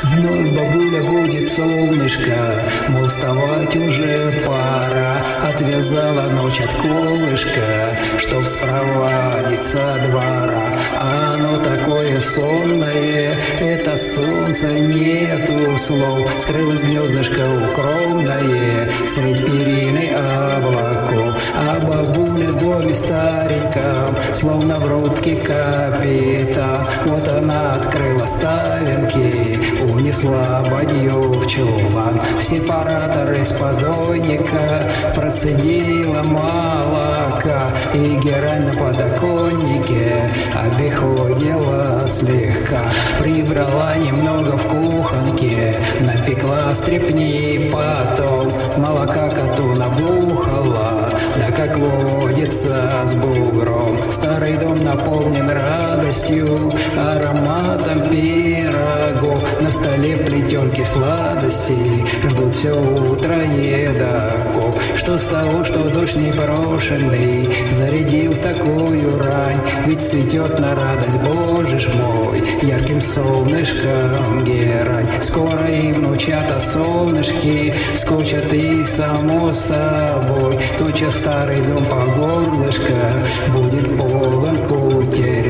Вновь бабуля будет солнышко, мол, вставать уже пора. Отвязала ночь от колышка, чтоб спровадить со двора. А оно такое сонное, это солнце, нету слов. Скрылось гнездышко укромное средь перины облаков. А бабуля в доме стареньком, словно в рубке капитан. Вот она открыла ставенки, унесла бадью в чулан. В сепаратор из подойника процедила молока, и герань на подоконнике обиходила слегка. Прибрала немного в кухонке, напекла стрепни, потом молока коту набухала, да как водится с бугром. Старый дом наполнен радостью, ароматом пирогов. На столе в плетенке сладостей ждут все утро едоков. Что с того, что дождь непрошенный зарядил в такую рань? Ведь цветет на радость, Боже ж мой, ярким солнышком герань. Скоро и внучата солнышки скочат, и само собой тотчас старый дом по горлышко будет полон кутерь.